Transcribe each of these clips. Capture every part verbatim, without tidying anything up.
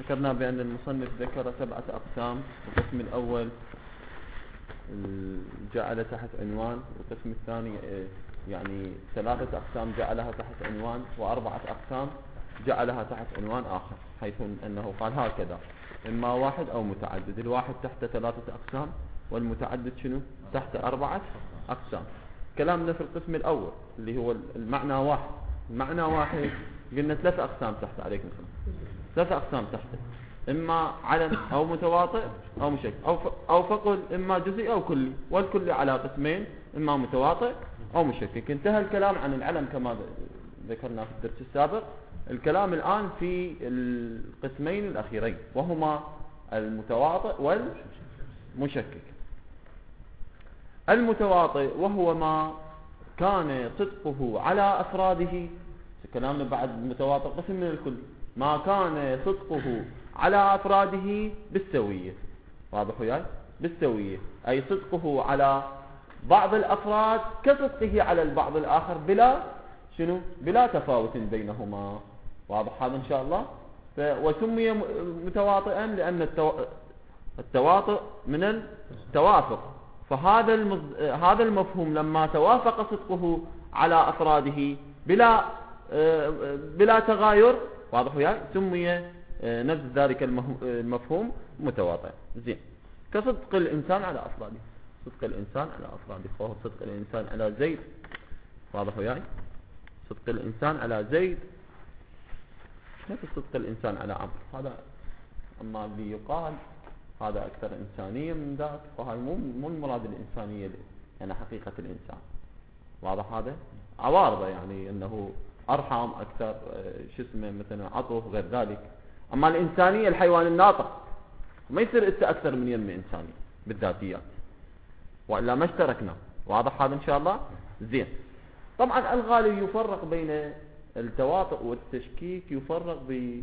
ذكرنا بأن المصنف ذكر سبعة أقسام. القسم الأول جعل تحت عنوان، والقسم الثاني يعني ثلاثة أقسام جعلها تحت عنوان، وأربعة أقسام جعلها تحت عنوان آخر، حيث أنه قال هكذا: إما واحد أو متعدد. الواحد تحت ثلاثة أقسام، والمتعدد شنو؟ تحت أربعة أقسام. كلامنا في القسم الأول اللي هو المعنى واحد. المعنى واحد قلنا ثلاثة أقسام تحت، عليكم السلام، ثلاثة أقسام تحت: إما علم أو متواطئ أو مشكك، أو أو فقل إما جزئي أو كلي، والكلي على قسمين: إما متواطئ أو مشكك. انتهى الكلام عن العلم كما ذكرنا في الدرس السابق. الكلام الآن في القسمين الأخيرين، وهما المتواطئ والمشكك. المتواطئ وهو ما كان صدقه على أفراده، كلامنا بعد المتواطئ قسم من الكل، ما كان صدقه على أفراده بالسوية. واضح وياي؟ بالسوية، أي صدقه على بعض الأفراد كصدقه على البعض الآخر بلا شنو؟ بلا تفاوت بينهما. واضح هذا إن شاء الله؟ وسمي متواطئا لأن التو... التواطؤ من التوافق. فهذا المز... هذا المفهوم لما توافق صدقه على أفراده بلا بلا تغاير، واضح وياي، سمي نفس ذلك المفهوم متواطئ. زين، كصدق الإنسان على أفراده، صدق الإنسان على أفراده، فهو صدق الإنسان على زيد. واضح وياي؟ صدق الإنسان على زيد نفس صدق الإنسان على عمرو. هذا أما اللي يقال هذا أكثر إنسانية من ذاك، فهاي مو مو المراد الإنسانية يعني حقيقة الإنسان. واضح هذا؟ عوارضه يعني أنه أرحم أكثر، شو اسمه مثلا عطف غير ذلك. أما الإنسانية الحيوان الناطق ما يصير إنت أكثر من يم إنساني بالذاتيات، وإلا ما اشتركنا. واضح هذا إن شاء الله؟ زين. طبعا الغالب يفرق بين التواطؤ والتشكيك، يفرق ب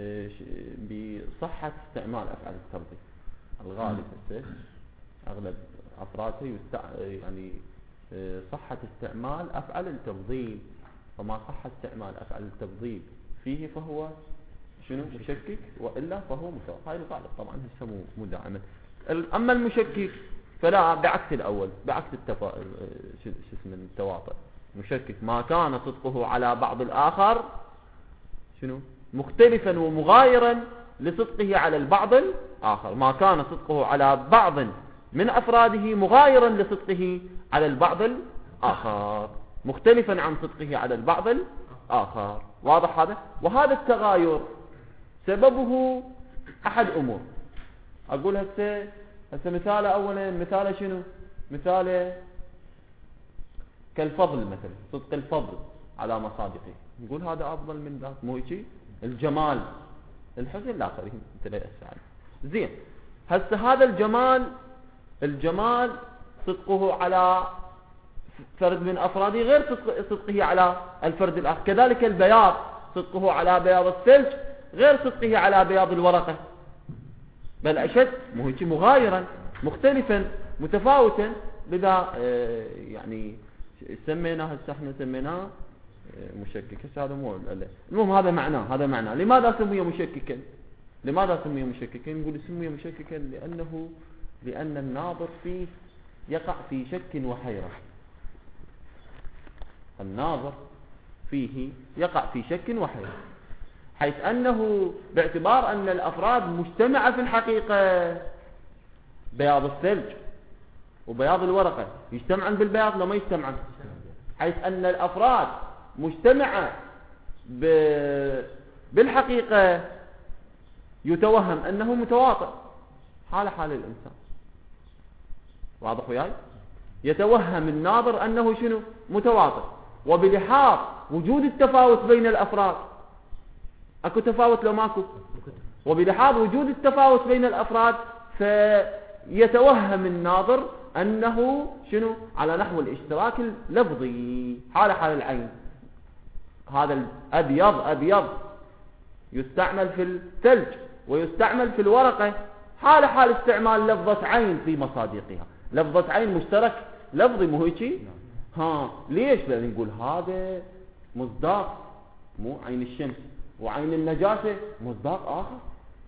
بصحة استعمال أفعال التفضيل. الغالب أغلب أفراده يستع... يعني صحة استعمال أفعال التفضيل، فما صح استعمال أفعال التفضيل فيه فهو شنو؟ مشكك، وإلا فهو متواطئ. هاي الغالب طبعا هسه مو دائما. أما المشكك فلا، بعكس الأول، بعكس التفا... شو اسمه التواطؤ. مشكك ما كان صدقه على بعض الآخر شنو؟ مختلفا ومغايرا لصدقه على البعض الآخر. ما كان صدقه على بعض من أفراده مغايرا لصدقه على البعض الآخر، مختلفا عن صدقه على البعض الآخر. واضح هذا؟ وهذا التغاير سببه أحد أمور. أقول هسه هسه مثال أولا، مثال شنو؟ مثال كالفضل مثلا، صدق الفضل على مصادقه، نقول هذا أفضل من ذاك، مو هيك؟ الجمال، الحسن، لا خليه تلاقي السعادة. زين، هسه هذا الجمال، الجمال صدقه على فرد من أفراده غير صدق صدقه على الفرد الآخر. كذلك البياض، صدقه على بياض الثلج غير صدقه على بياض الورقة، بل أشد، مو هيك؟ مغايرا، مختلفا، متفاوتا. لذا يعني سميناه هسه احنا سميناه مشكك. هذا مو المهم، هذا معناه، هذا معناه. لماذا سمي مشككا؟ لماذا سمي مشككا؟ نقول سمي مشككا لأنه لأن الناظر فيه يقع في شك وحيرة. الناظر فيه يقع في شك وحيرة، حيث أنه باعتبار أن الأفراد مجتمعة في الحقيقة، بياض الثلج وبياض الورقة يجتمعن بالبياض لو ما يجتمعن، حيث أن الأفراد مجتمعة ب... بالحقيقة يتوهم أنه متواطئ، حال حال الإنسان. واضح وياي؟ يتوهم الناظر أنه شنو؟ متواطئ. وبلحاظ وجود التفاوت بين الأفراد، أكو تفاوت لو ماكو؟ وبلحاظ وجود التفاوت بين الأفراد فيتوهم الناظر أنه شنو؟ على نحو الاشتراك اللفظي، حال حال العين. هذا الأبيض أبيض يستعمل في الثلج ويستعمل في الورقة، حال حال استعمال لفظة عين في مصادقها. لفظة عين مشترك لفظي، مو هيك؟ ها، ليش؟ لأن نقول هذا مصداق، مو عين الشمس وعين النجاسة مصداق آخر.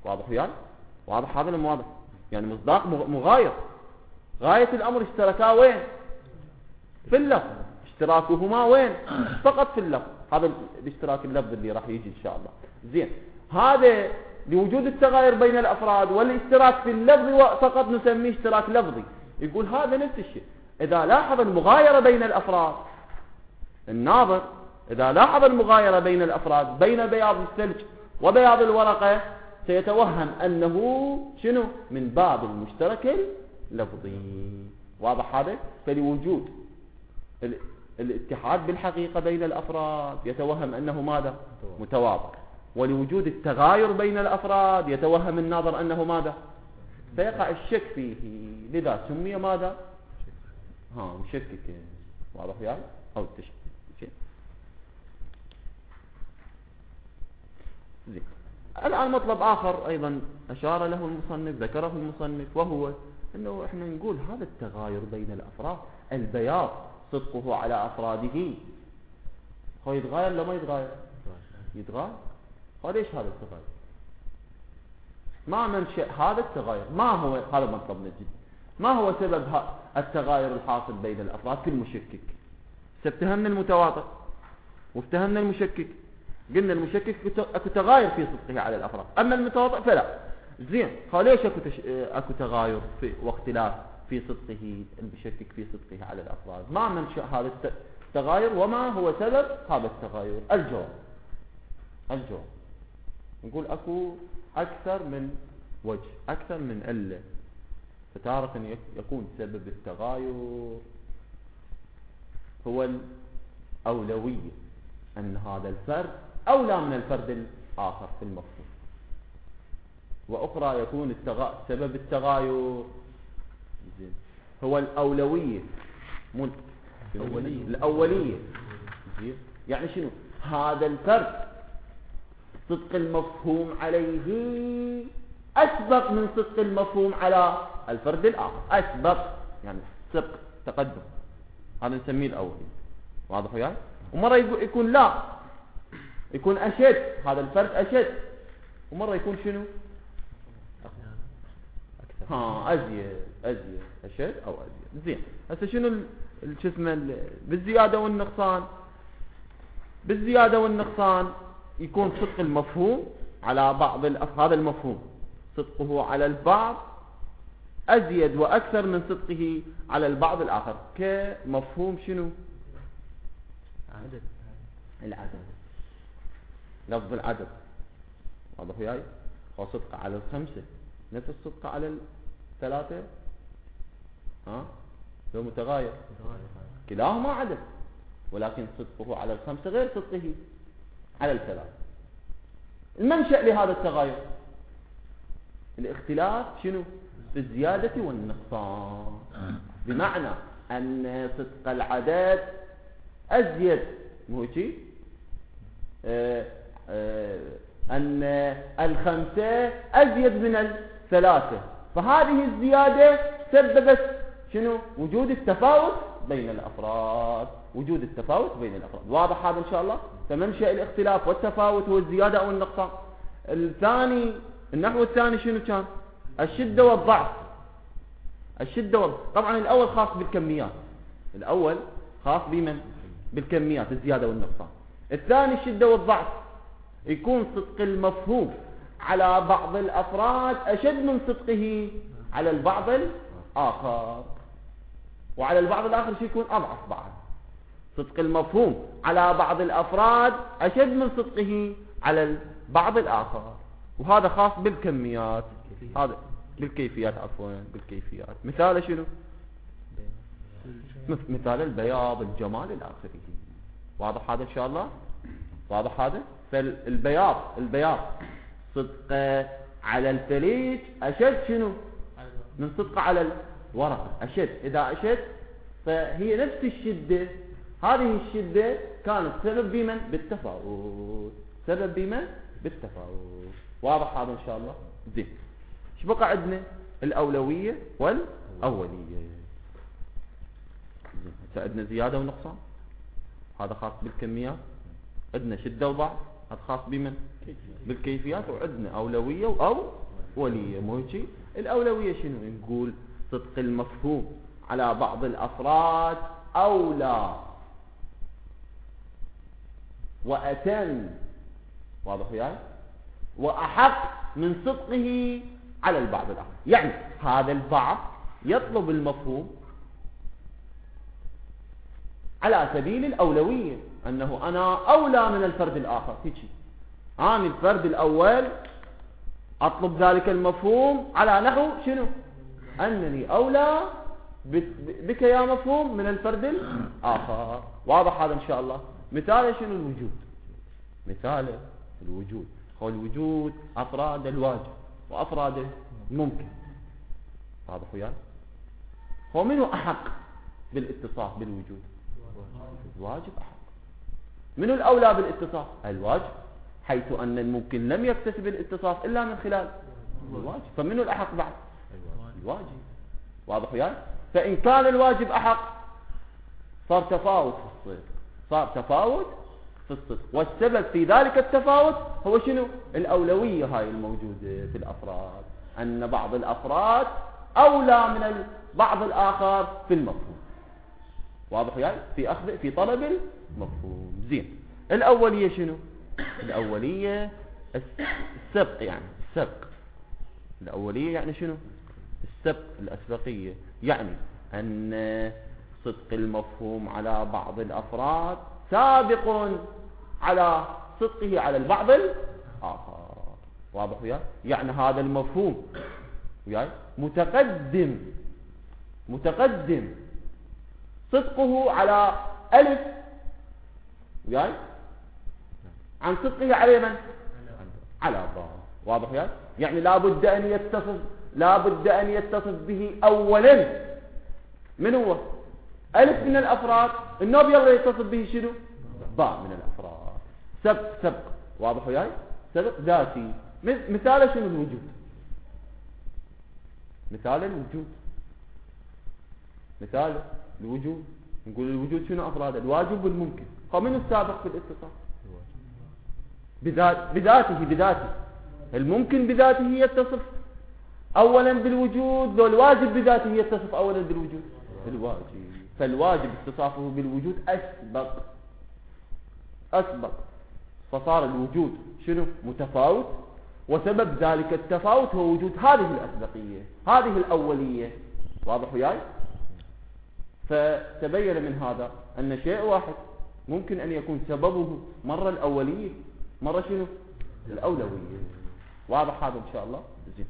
واضح وياي؟ واضح هذا ولا واضح؟ يعني مصداق مغاير، غاية الأمر اشتركا وين؟ في اللفظ، اشتراكهما وين؟ فقط في اللفظ. هذا الاشتراك اللفظ اللي راح يجي إن شاء الله. زين، هذا لوجود التغاير بين الأفراد والاشتراك في اللفظ فقط نسميه اشتراك لفظي. يقول هذا نفس الشيء. إذا لاحظ المغايرة بين الأفراد، الناظر إذا لاحظ المغايرة بين الأفراد بين بياض الثلج وبياض الورقة سيتوهم أنه شنو؟ من باب المشترك اللفظي. واضح هذا؟ فلوجود الاتحاد بالحقيقة بين الأفراد يتوهم أنه ماذا؟ متواطئ. ولوجود التغاير بين الأفراد يتوهم الناظر أنه ماذا؟ فيقع الشك فيه، لذا سمي ماذا؟ ها مشكك. واضح يعني؟ أو التشكيك. زين. الآن مطلب آخر أيضا أشار له المصنف، ذكره المصنف، وهو أنه إحنا نقول هذا التغاير بين الأفراد، البياض صدقه على أفراده، هو يتغاير لما يتغاير؟ يتغاير. فليش هذا التغاير؟ ما منشأ هذا التغاير؟ ما هو هذا مطلبنا جدا؟ ما هو سبب التغاير الحاصل بين الأفراد في المشكك؟ استفتهمنا المتواطئ وافتهمنا المشكك، قلنا المشكك اكو تغاير في صدقه على الأفراد، أما المتواطئ فلا. زين، فليش اكو, تش... أكو تغاير في واختلاف في صدقه المشكك في صدقه على الأفراد؟ ما منشأ هذا التغاير وما هو سبب هذا التغاير؟ الجواب الجواب نقول اكو اكثر من وجه، اكثر من علة. فتارة يكون سبب التغاير هو الأولوية، أن هذا الفرد أولى من الفرد الآخر في المفهوم. وأخرى يكون التغا... سبب التغاير هو الأولوية، مو الأولية. الأولية يعني شنو؟ هذا الفرد صدق المفهوم عليه أسبق من صدق المفهوم على الفرد الآخر، أسبق يعني سبق تقدم، هذا نسميه الأولي. واضح وياي؟ ومرة يكون لا، يكون أشد، هذا الفرد أشد، ومرة يكون شنو؟ ها أزيد أزيد أشد أو أزيد. زين، هسه شنو شو اسمه بالزيادة والنقصان؟ بالزيادة والنقصان يكون صدق المفهوم على بعض الأف... هذا المفهوم صدقه على البعض أزيد وأكثر من صدقه على البعض الآخر، كمفهوم شنو؟ عدد العدد، لفظ العدد. واضح وياي؟ هو صدق على الخمسة نفس الصدق على الثلاثة، ها لو متغاير كلاهما عدد، ولكن صدقه على الخمسة غير صدقه على الثلاثة. المنشأ لهذا التغاير الاختلاف شنو؟ في الزيادة والنقصان، بمعنى أن صدق العدد أزيد، مو هيك؟ آه آه أن الخمسة أزيد من الثلاثة، فهذه الزيادة سببت شنو؟ وجود التفاوت بين الأفراد، وجود التفاوت بين الأفراد. واضح هذا إن شاء الله؟ فمنشأ الاختلاف والتفاوت هو الزيادة أو النقصان. الثاني النحو الثاني شنو كان؟ الشدة والضعف. الشدة والضعف طبعا الأول خاص بالكميات، الأول خاص بمن؟ بالكميات، الزيادة والنقصان. الثاني الشدة والضعف، يكون صدق المفهوم على بعض الأفراد أشد من صدقه على البعض الآخر، وعلى البعض الآخر شيء يكون أضعف بعد. صدق المفهوم على بعض الأفراد أشد من صدقه على البعض الآخر، وهذا خاص بالكميات، هذا بالكيفيات عفوا بالكيفيات. مثال شنو؟ مثال البياض، الجمال إلى آخره. واضح هذا إن شاء الله؟ واضح هذا؟ فالبياض البياض صدق على الثليج أشد شنو؟ من صدق على الورقة، أشد. إذا أشد فهي نفس الشدة، هذه الشدة كانت سبب بمن؟ بالتفاوت، سبب بمن؟ بالتفاوت. واضح هذا إن شاء الله؟ زين، ايش بقى عندنا؟ الأولوية والأولية. عندنا زيادة ونقصان، هذا خاص بالكميات. عندنا شدة وضعف، هذا خاص بمن؟ بالكيفيات. وعندنا أولوية أو ولية. مو هيك؟ الأولوية شنو؟ نقول صدق المفهوم على بعض الأفراد أولى وأتم، واضح وياي؟ وأحق من صدقه على البعض الآخر. يعني هذا البعض يطلب المفهوم على سبيل الأولوية، أنه أنا أولى من الفرد الآخر. هيك أنا الفرد الأول أطلب ذلك المفهوم على نحو شنو؟ أنني أولى بك يا مفهوم من الفرد الآخر. واضح هذا إن شاء الله؟ مثال شنو؟ الوجود. مثال الوجود. هو الوجود أفراد الواجب وأفراد الممكن. واضح وياي؟ هو منو أحق بالاتصاف بالوجود؟ الواجب أحق. منو الأولى بالاتصاف؟ الواجب، حيث أن الممكن لم يكتسب الاتصاف إلا من خلال الواجب. فمنو الأحق بعد؟ الواجب. واضح وياي؟ فإن كان الواجب أحق صار تفاوت في الصدق، صار تفاوت في الصدق. والسبب في ذلك التفاوت هو شنو؟ الأولوية هاي الموجودة في الأفراد، أن بعض الأفراد أولى من بعض الآخر في المفهوم. واضح وياي؟ في أخذ في طلب المفهوم. زين. الأولية شنو؟ الأولية السبق، يعني السبق. الأولية يعني شنو؟ السبق، الأسبقية. يعني أن صدق المفهوم على بعض الأفراد سابق على صدقه على البعض الآخر. واضح وياي؟ يعني هذا المفهوم وياي متقدم متقدم صدقه على ألف وياي عن صدقه على من؟ على باء. واضح وياي؟ يعني لا بد أن يتصف لا بد أن يتصف به أولا. من هو؟ ألف من الأفراد. النوب يلا يتصف به شنو؟ باء من الأفراد. سبق سبق. واضح وياي؟ سبق ذاتي. مثال شنو؟ الوجود. مثال الوجود مثال الوجود نقول الوجود شنو أفراد؟ الواجب والممكن. فمن السابق في الاتصال؟ بذات بذاته بذاته الممكن بذاته يتصف أولا بالوجود، لو الواجب بذاته يتصف أولا بالوجود؟ الواجب. فالواجب اتصافه بالوجود أسبق أسبق فصار الوجود شنو؟ متفاوت. وسبب ذلك التفاوت هو وجود هذه الأسبقية، هذه الأولية. واضح وياي؟ فتبين من هذا أن شيء واحد ممكن أن يكون سببه مرة الأولية مرة شنو؟ الأولوية. واضح هذا إن شاء الله؟ زين.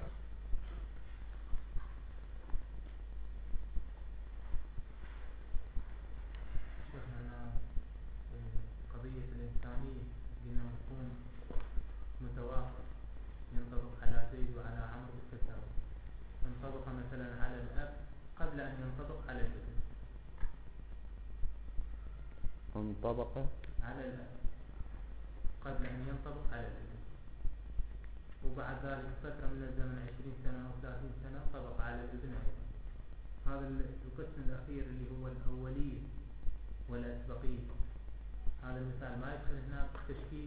قضية الإنسانية بين مفهوم متوافق ينطبق على زيد وعلى عمرو بالتساوي، ينطبق مثلا على الأب قبل أن ينطبق على الابن. انطبق على الأب قبل أن ينطبق على الابن، وبعد ذلك فترة من الزمن عشرين سنة أو ثلاثين سنة طبق على الابن أيضا. هذا القسم الأخير اللي هو الأولية والأسبقية، هذا المثال ما يدخل هنا تشكيل.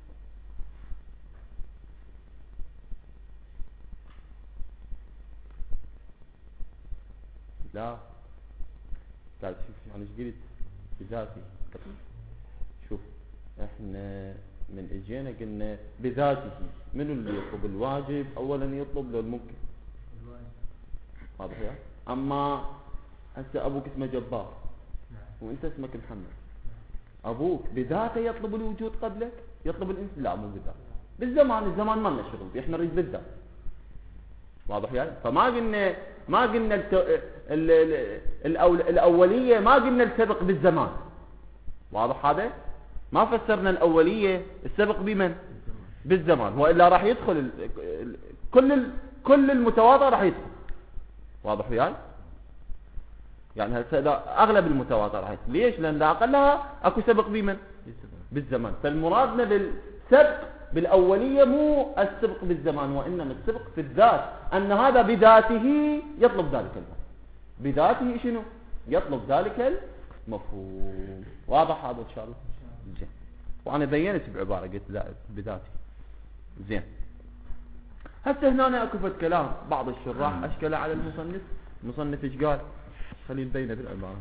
لا قاعد شوف يعني ايش قلت بذاتي. شوف احنا من اجينا قلنا بذاته. منو اللي يطلب الواجب؟ اولا يطلب له الممكن. الواجب. واضح يا؟ اما هسه ابوك اسمه جبار نعم. وانت اسمك محمد. ابوك بذاته يطلب الوجود قبلك؟ يطلب الانسان؟ لا مو بذاته. بالزمان الزمان ما لنا شغل، احنا نريد بالذات. واضح يعني؟ فما قلنا ما قلنا الت... ال... ال... الأول... الأولية ما قلنا السبق بالزمان. واضح هذا؟ ما فسرنا الأولية السبق بمن؟ بالزمان. وإلا راح يدخل ال... كل ال... كل المتواضع راح يدخل. واضح يعني؟ يعني هسه أغلب المتواضع راح يدخل. ليش؟ لأن لا أقلها أكو سبق بمن؟ بالزمان. فالمرادنا بالسبق بالأولية مو السبق بالزمان، وإنما السبق في الذات، أن هذا بذاته يطلب ذلك المفهوم. بذاته شنو؟ يطلب ذلك المفهوم. واضح هذا إن شاء الله؟ جي. وأنا بينت بعبارة قلت لا بذاتي. زين هسه هنا أنا أكو فد كلام بعض الشراح أشكل على المصنف. المصنف إيش قال؟ خلينا نبينه بالعبارة.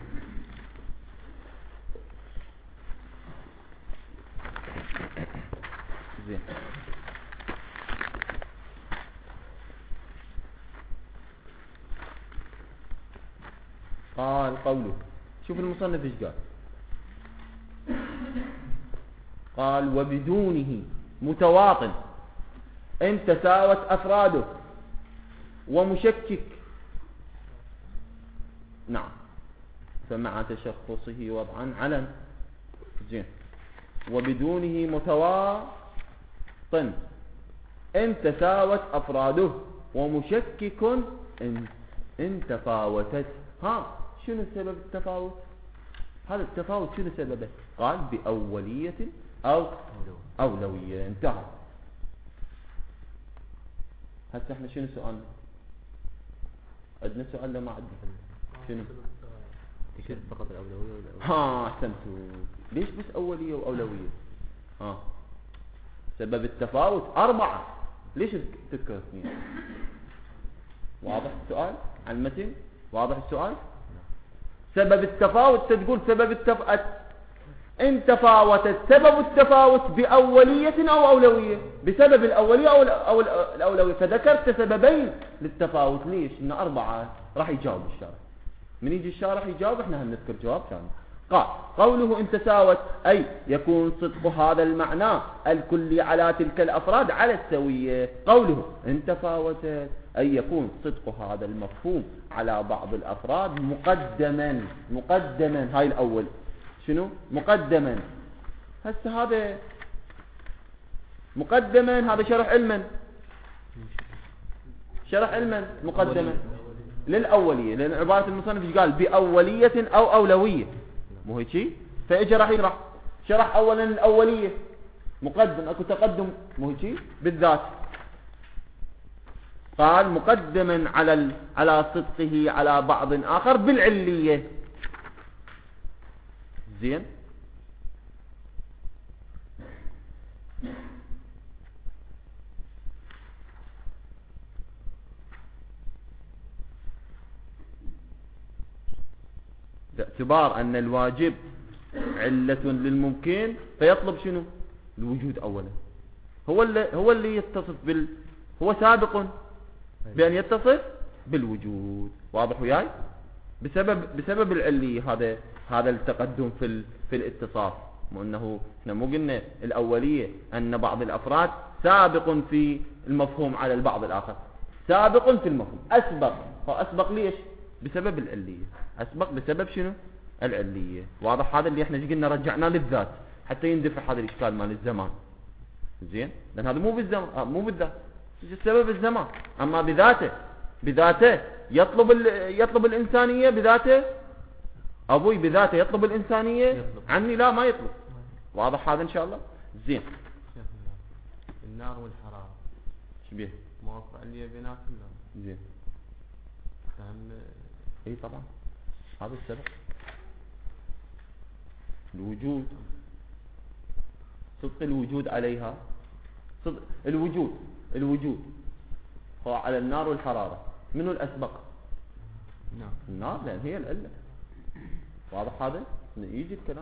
زين قال قوله، شوف المصنف ايش قال. قال وبدونه متواطن ان تساوت افراده ومشكك. نعم فمع تشخصه وضعا علم. زين وبدونه متواطن ان تساوت افراده ومشكك ان ان تفاوتت. ها شنو سبب التفاوت؟ هذا التفاوت شنو سببه؟ قال بأولية أو أولوية. انتهى. هسه احنا شنو سؤالنا؟ عندنا سؤال لو ما عندنا شنو؟ تشير فقط الأولوية والأولوية. ها احسنتوا. ليش بس أولية وأولوية؟ ها سبب التفاوت أربعة، ليش تذكر اثنين؟ واضح السؤال عن المتن؟ واضح السؤال؟ سبب التفاوت تقول سبب التفاوت ان تفاوتت سبب التفاوت بأولية أو أولوية، بسبب الأولية أو, أو الأولوية. فذكرت سببين للتفاوت. ليش؟ إن أربعة. راح يجاوب الشارح. من يجي الشارح يجاوب احنا هم نذكر جواب ثاني. قال قوله ان تساوت أي يكون صدق هذا المعنى الكلي على تلك الأفراد على السوية. قوله ان تفاوتت أي يكون صدق هذا المفهوم على بعض الأفراد مقدما. مقدما هاي الأول. شنو؟ مقدما. هسه هذا مقدما هذا شرح علما. شرح علما مقدما للأولية، لأن عبارة المصنف قال بأولية أو أولوية، مو هيك شيء؟ فإجا راح يشرح شرح أولا الأولية مقدم، أكو تقدم مو هيك شيء بالذات. قال مقدما على ال... على صدقه على بعض آخر بالعلية. زين باعتبار أن الواجب علة للممكن فيطلب شنو؟ الوجود أولا. هو اللي هو اللي يتصف بال هو سابق بأن يتصف بالوجود. واضح وياي؟ بسبب بسبب العلية. هذا هذا التقدم في ال... في الاتصاف. مو انه احنا مو قلنا الأولية أن بعض الأفراد سابق في المفهوم على البعض الآخر، سابق في المفهوم، أسبق. فأسبق ليش؟ بسبب العلية. أسبق بسبب شنو؟ العلية. واضح؟ هذا اللي احنا قلنا رجعنا للذات حتى يندفع هذا الإشكال مال الزمان. زين لأن هذا مو بالزمان، مو بالذات، السبب الزمان. أما بذاته بذاته يطلب ال... يطلب الإنسانية بذاته. أبوي بذاته يطلب الإنسانية يطلب. عني لا ما يطلب. واضح هذا إن شاء الله؟ زين النار والحرارة شبيه موافق عليا بينات كلها. زين فهم اي طبعا هذا السبب الوجود، صدق الوجود عليها. صدق الوجود الوجود هو على النار والحرارة. منو الأسبق؟ نعم النار، لأن هي العلة. واضح هذا؟ يجي الكلام.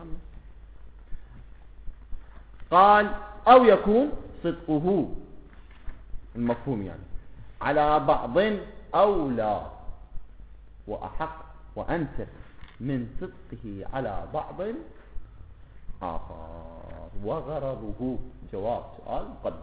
قال أو يكون صدقه المفهوم يعني على بعض أولى وأحق وأنسب من صدقه على بعض آخر. وغرضه جواب سؤال مقدر.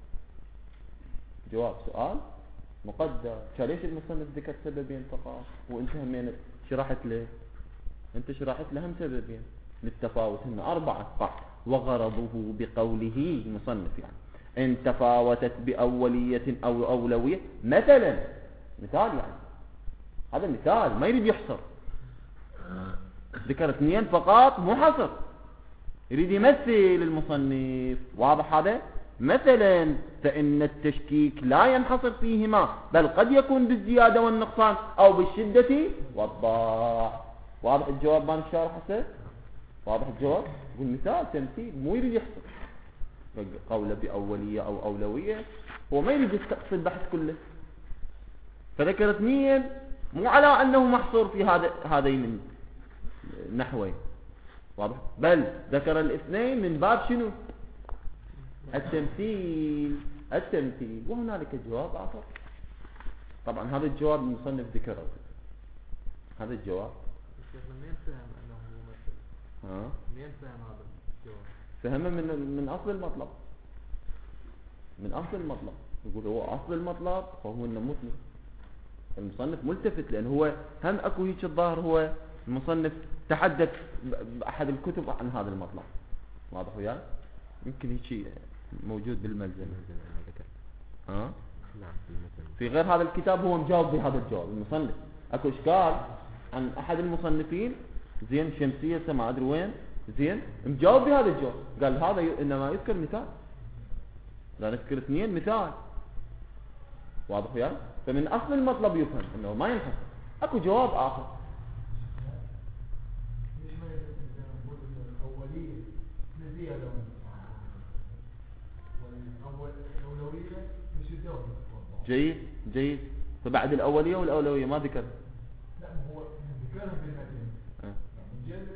جواب سؤال مقدر. ليش المصنف ذكر سببين فقط وانت همين شرحت له؟ انت شرحت له هم سببين للتفاوت، هن أربعة. قال وغرضه بقوله المصنف يعني ان تفاوتت بأولية أو أولوية مثلا. مثال يعني، هذا مثال ما يريد يحصر. ذكر اثنين فقط مو حصر، يريد يمثل المصنف. واضح هذا؟ مثلا فإن التشكيك لا ينحصر فيهما بل قد يكون بالزيادة والنقصان أو بالشدة والضعف. واضح الجواب مال الشارح هسه؟ واضح الجواب؟ يقول مثال تمثيل، مو يريد يحصل قوله بأولية أو أولوية، هو ما يريد يستقصي البحث كله، فذكر اثنين مو على أنه محصور في هذا هذين النحوين، واضح؟ بل ذكر الاثنين من باب شنو؟ التمثيل التمثيل وهنالك جواب آخر. طبعا هذا الجواب المصنف ذكره، هذا الجواب شيخنا مين فهم أنه هو ممثل؟ ها؟ مين فهم هذا الجواب؟ فهمه من من أصل المطلب، من أصل المطلب. يقول هو أصل المطلب فهو إنه مثل المصنف ملتفت، لأن هو هم أكو هيك الظاهر، هو المصنف تحدث بأحد الكتب عن هذا المطلب، واضح وياه؟ يمكن هيك موجود بالملزم. ها؟ نعم بالمثل. في غير هذا الكتاب هو مجاوب بهذا الجواب المصنف. أكو إشكال عن أحد المصنفين زين شمسية ما أدري وين زين مجاوب بهذا الجواب، قال هذا ي... إنما يذكر مثال، لا نذكر اثنين مثال، واضح وياه؟ فمن أصل المطلب يفهم أنه ما ينحصر. أكو جواب آخر جيد جيد. فبعد الأولية والأولوية ما ذكر. لا هو ذكرها في المتن، يعني جل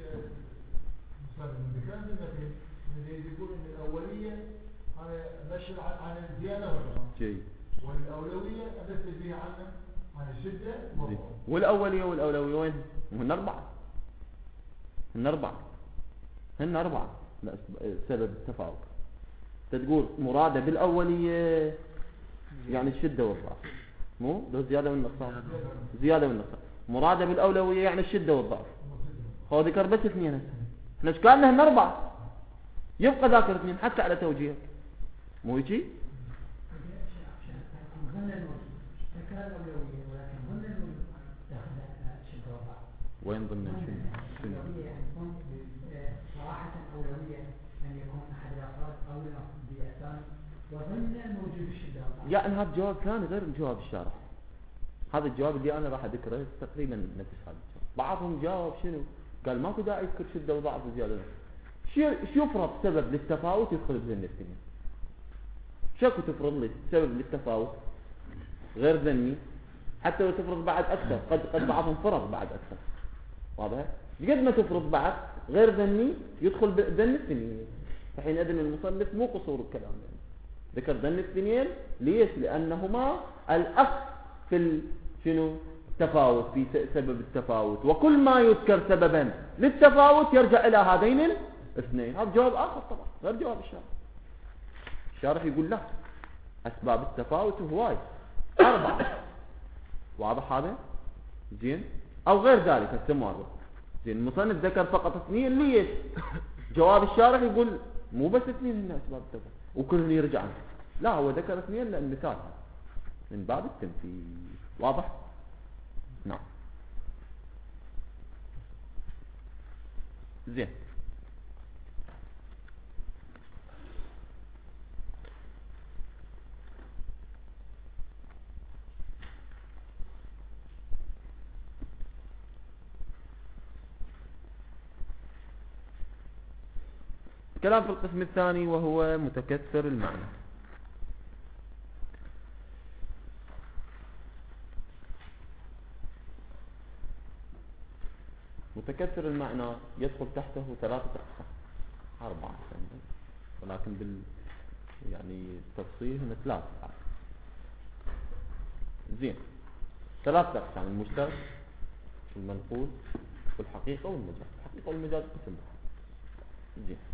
ذكرها في المتن يقول ان الأولية أنا أبشر عن الزيادة والرغم، جيد. والأولوية أبشر بها عن عن الشدة والرغم. والأولية والأولوية وين؟ هن أربعة، هن أربعة، هن أربعة. لا سبب التفاوت تقول مرادة بالأولية يعني الشدة والضعف، مو لو زيادة والنقصان، زيادة والنقصان. مرادة بالأولوية يعني الشدة والضعف. هو ذكر بس اثنين، احنا اشكالنا هن أربعة، يبقى ذاكر اثنين حتى على توجيهك، مو يجي؟ وين ضمن شنو؟ صراحة أولوية أن يكون أحد الأفراد أولى بأساس وظن موجود الشدة. يعني هذا جواب ثاني غير الجواب الشارح. هذا الجواب اللي أنا راح أذكره تقريبا نفس هذا الجواب. بعضهم جاوب شنو؟ قال ماكو داعي يذكر شدة وضعف وزيادة. شو شو يفرض سبب للتفاوت يدخل بذن الاثنين؟ شكو تفرض لي سبب للتفاوت غير ذني، حتى لو تفرض بعد أكثر، قد قد بعضهم فرض بعد أكثر، واضح؟ قد ما تفرض بعد غير ذني يدخل بذن الاثنين. فحينئذ المصنف مو قصور الكلام يعني. ذكر ذن الاثنين ليش؟ لأنهما الأصل في ال... شنو؟ التفاوت، في سبب التفاوت، وكل ما يذكر سببا للتفاوت يرجع إلى هذين الاثنين. هذا جواب آخر طبعا غير جواب الشارح. الشارح يقول لا، أسباب التفاوت هواي أربعة، واضح هذا؟ زين؟ أو غير ذلك التمارض. زين المصنف ذكر فقط اثنين ليش؟ جواب الشارح يقول مو بس اثنين هن أسباب التفاوت وكلهم يرجعون، لا هو ذكر اثنين لأن مثال من باب التمثيل، واضح؟ نعم. زين. كلام في القسم الثاني وهو متكثر المعنى. متكثر المعنى يدخل تحته ثلاثة أقسام، أربعة ولكن بال يعني التفصيل هنا ثلاثة. زين، ثلاثة أقسام: المشترك والمنقول والحقيقة والمجاز. الحقيقة والمجاز قسم واحد. زين،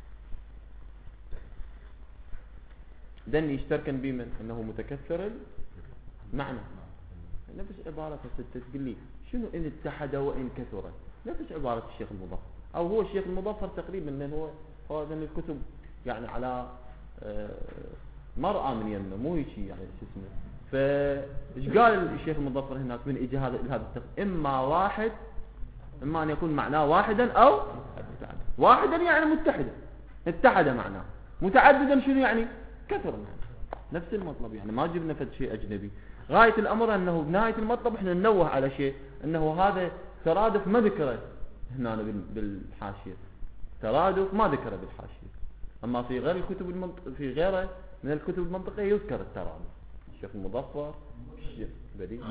دن يشتركن بمن انه متكثر المعنى. نفس عبارة الستة تقول لي شنو ان اتحد وان كثر، نفس عبارة الشيخ المظفر، او هو الشيخ المظفر تقريبا، لان هو هو من الكتب يعني على مرأى من يمه، مو هيك يعني شو اسمه. فايش قال الشيخ المظفر هناك من اجى هذا هذا اما واحد، اما ان يكون معناه واحدا او متعددا. واحدا يعني متحدا، اتحد معناه. متعددا شنو يعني؟ كثر معناه. نفس المطلب يعني، ما جبنا فد شيء اجنبي. غاية الامر انه بنهاية المطلب احنا ننوه على شيء، انه هذا ترادف ما ذكره هنا بال- بالحاشية. ترادف ما ذكره بالحاشية، أما في غير الكتب المنطق في غيره من الكتب المنطقية يذكر الترادف. الشيخ المظفر الشيخ بديع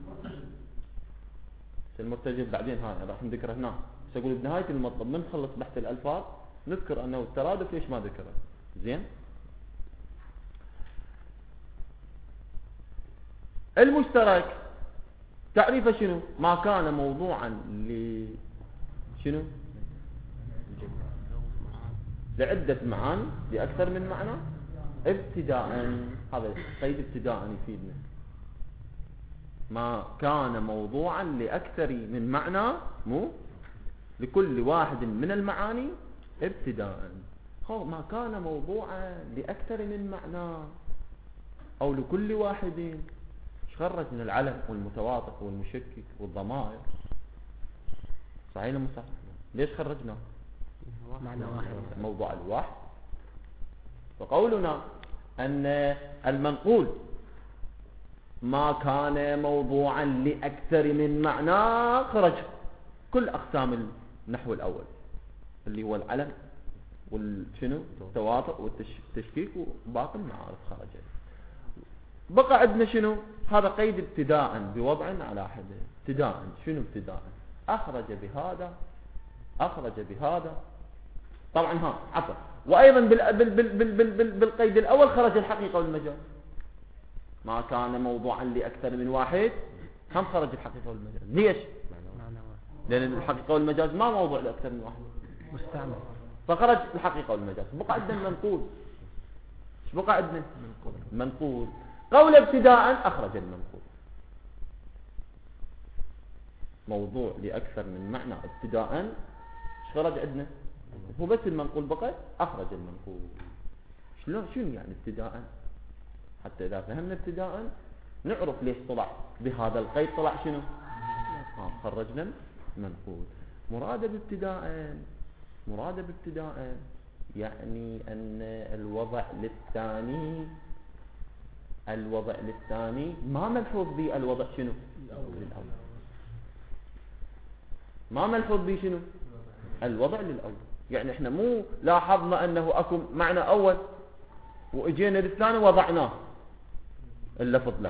المرتجل بعدين هاي راح نذكره هنا. بس أقول بنهاية المطلب من خلص بحث الألفاظ نذكر أنه الترادف ليش ما ذكره. زين. المشترك تعريفه شنو؟ ما كان موضوعا ل شنو؟ لعدة معاني لأكثر من معنى ابتداء. هذا قيد ابتداء يفيدنا. ما كان موضوعا لأكثر من معنى، مو لكل واحد من المعاني ابتداء. هو ما كان موضوعا لأكثر من معنى أو لكل واحد. ايش خرج من العلم والمتواطئ والمشكك والضمائر؟ صحيح ولا مو صحيح؟ ليش خرجنا؟ معنى واحد. موضوع الواحد. وقولنا أن المنقول ما كان موضوعا لأكثر من معنى خرج كل أقسام النحو الأول اللي هو العلم والشنو التواطؤ والتشكيك وباقي المعارف خرجت. بقى عندنا شنو؟ هذا قيد ابتداء بوضع على حده. ابتداء شنو ابتداء؟ أخرج بهذا أخرج بهذا. طبعا ها عفوا. وأيضا بال بال بال بال بال بال بالقيد الأول خرج الحقيقة والمجاز. ما كان موضوعا لأكثر من واحد هم خرج الحقيقة والمجاز. ليش؟ لأن الحقيقة والمجاز ما موضوع لأكثر من واحد، مستعمل، فخرج الحقيقة والمجاز. بقى عندنا المنقول. ايش بقى عندنا؟ منقول. قول ابتداء أخرج المنقول. موضوع لأكثر من معنى ابتداء. ايش خرج عندنا؟ هو بس المنقول بقى أخرج المنقول. شلون شنو يعني ابتداء؟ حتى إذا فهمنا ابتداء نعرف ليش طلع بهذا القيد. طلع شنو؟ ها خرجنا المنقول. مراد بابتداء مراد بابتداء يعني أن الوضع للثاني الوضع للثاني ما ملحوظ به الوضع شنو؟ للأول. ما ملحوظ به شنو؟ الوضع للأول. يعني احنا مو لاحظنا أنه أكو معنى أول وإجينا للثاني وضعناه اللفظ له.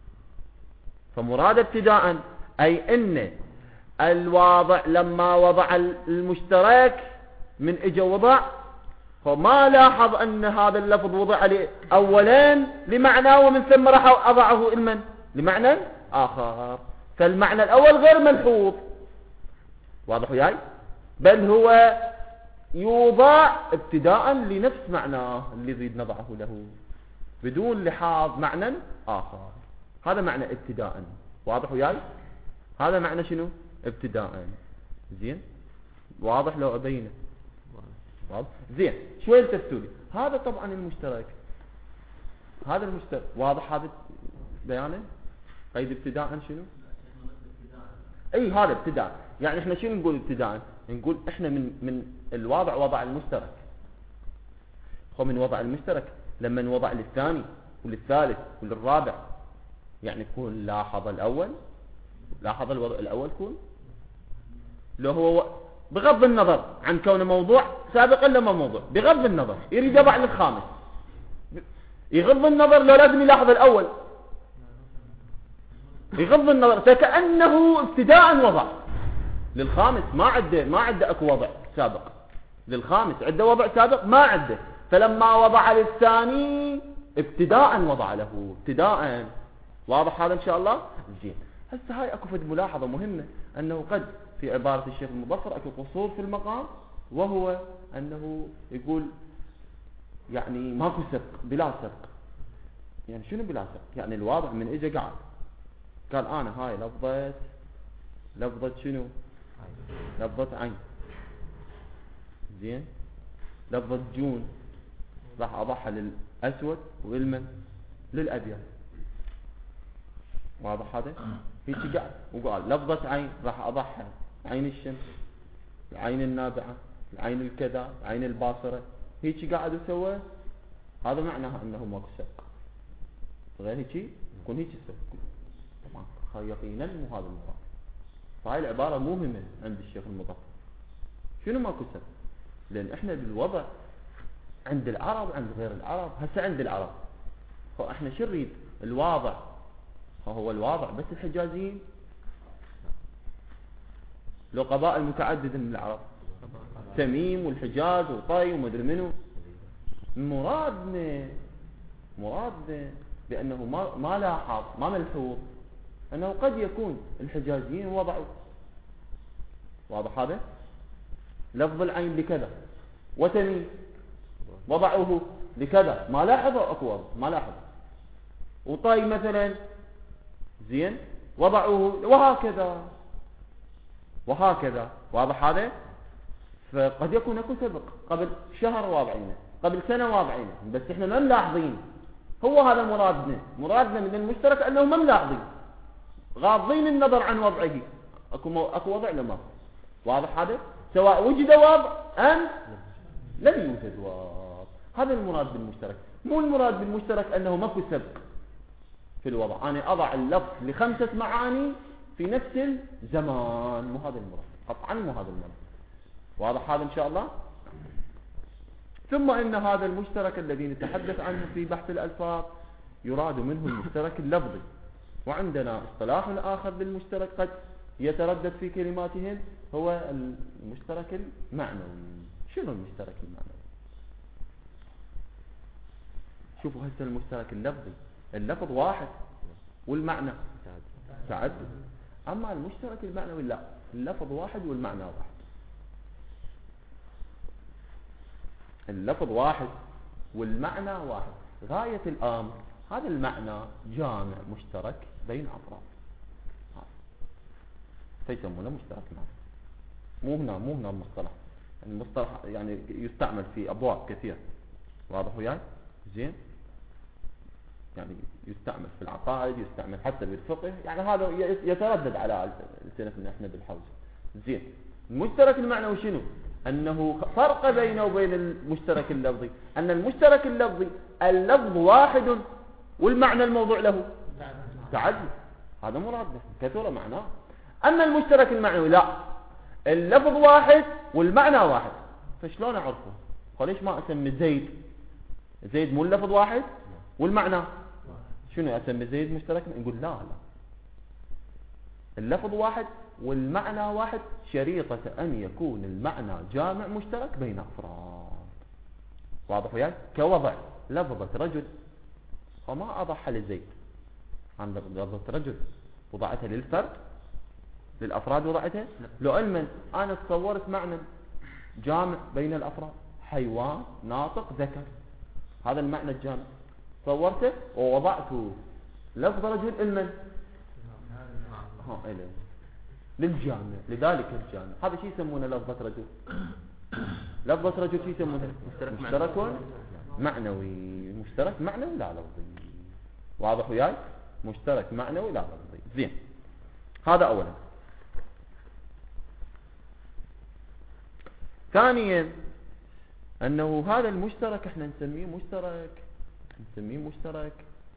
فمراد ابتداء أي أن الواضع لما وضع المشترك من إجا وضع فما لاحظ أن هذا اللفظ وضع أولا لمعنى ومن ثم راح أضعه المن لمعنى آخر. فالمعنى الأول غير ملحوظ. واضح وياي؟ بل هو يوضع ابتداء لنفس معناه اللي يريد نضعه له بدون لحاظ معنى آخر. هذا معنى ابتداء. واضح وياي؟ هذا معنى شنو؟ ابتداء. زين؟ واضح لو أبينه؟ واضح؟ زين. شوي التفتولي. هذا طبعا المشترك. هذا المشترك. واضح هذا بيانه؟ قيد ابتداء شنو؟ اي هذا ابتداء. يعني احنا شنو نقول ابتداء؟ نقول احنا من من الواضع وضع المشترك. هو من وضع المشترك لما نوضع للثاني وللثالث وللرابع يعني يكون لاحظ الأول لاحظ الوضع الأول كون لو هو بغض النظر عن كونه موضوع سابقا لما موضوع بغض النظر يريد يضع للخامس يغض النظر لو لازم يلاحظ الأول بغض النظر فكأنه ابتداء وضع للخامس ما عده ما عده اكو وضع سابق للخامس عده وضع سابق ما عده فلما وضع للثاني ابتداء وضع له ابتداء. واضح هذا ان شاء الله؟ زين. هسه هاي اكو فد ملاحظه مهمه انه قد في عباره الشيخ المظفر اكو قصور في المقام وهو انه يقول يعني ماكو سبق بلا سبق. يعني شنو بلا سبق؟ يعني الواضع من اجى قاعد قال انا هاي لفظة لفظة شنو؟ لفظة عين. زين. لفظة جون راح اضحها للاسود والمن للابيض. واضح هذا؟ هيك قاعد وقال لفظة عين راح اضحها عين الشمس العين النابعة العين الكذا العين الباصرة. هيك قاعد وسوى. هذا معناها انه ماكو سبق. غير هيك يكون هيك السبق. طبعا يقينا مو هذا المراد. فهاي العبارة مهمة عند الشيخ المظفر شنو ماكو سبب؟ لأن إحنا بالوضع عند العرب عند غير العرب. هسه عند العرب فإحنا شو نريد؟ الواضع هو الواضع بس الحجازيين؟ لو قبائل متعددة من العرب، تميم والحجاز وطي ومدري منو. مرادنا مرادنا بأنه ما ما لاحظ ما ملحوظ أنه قد يكون الحجازيين وضعوا واضح هذا لفظ العين لكذا، وتميم وضعوه لكذا ما لاحظوا أكو ما لاحظ، وطي مثلا زين وضعوه وهكذا وهكذا. واضح هذا؟ فقد يكون اكو سبق قبل شهر واضعينه، قبل سنة واضعينه، بس احنا ما ملاحظين. هو هذا مرادنا مرادنا من المشترك انه ما ملاحظين، غاضين النظر عن وضعه. اكو مو... اكو وضع لما واضح هذا، سواء وجد وضع ام لم يوجد وضع. هذا المراد بالمشترك. مو المراد بالمشترك انه ماكو سبق في الوضع، انا اضع اللفظ لخمسة معاني في نفس الزمان. مو هذا المراد قطعا، مو هذا المراد. واضح هذا ان شاء الله؟ ثم ان هذا المشترك الذي نتحدث عنه في بحث الالفاظ يراد منه المشترك اللفظي، وعندنا اصطلاح اخر للمشترك قد يتردد في كلماتهم هو المشترك المعنوي. شنو المشترك المعنوي؟ شوفوا هسه المشترك اللفظي اللفظ واحد والمعنى تعدد، اما المشترك المعنوي لا، اللفظ واحد والمعنى واحد. اللفظ واحد والمعنى واحد. غاية الامر هذا المعنى جامع مشترك بين افراد، فيسمونه مشترك معنوي. مو هنا مو هنا المصطلح، المصطلح يعني يستعمل في ابواب كثير. واضح وياي؟ زين، يعني يستعمل في العقائد، يستعمل حتى بالفقه، يعني هذا يتردد على سنتنا احنا بالحوزه. زين، المشترك المعنوي شنو؟ انه فرق بينه وبين المشترك اللفظي، ان المشترك اللفظي اللفظ واحد والمعنى الموضوع له تعدد، هذا مرادنا كثر معناه. اما المشترك المعنوي لا، اللفظ واحد والمعنى واحد. فشلون اعرفه؟ ليش ما اسمي زيد زيد مو اللفظ واحد والمعنى؟ شنو اسمي زيد مشترك؟ نقول لا لا، اللفظ واحد والمعنى واحد، شريطة ان يكون المعنى جامع مشترك بين افراد. واضح وياي؟ كوضع لفظة رجل وما اضحى لزيد عن لفظة رجل، وضعتها للفرد للافراد وضعتها. لو علما انا تصورت معنى جامع بين الافراد، حيوان ناطق ذكر، هذا المعنى الجامع صورته ووضعته لفظ رجل المن ها إليه للجامع، لذلك الجامع. هذا شيء يسمونه لفظة رجل. لفظة رجل شيء يسمونه مشترك معنوي. مشترك معنوي لا لفظي. واضح وياي؟ مشترك معنوي لا لفظي. زين، هذا اولا. ثانيا انه هذا المشترك احنا نسميه مشترك نسميه مشترك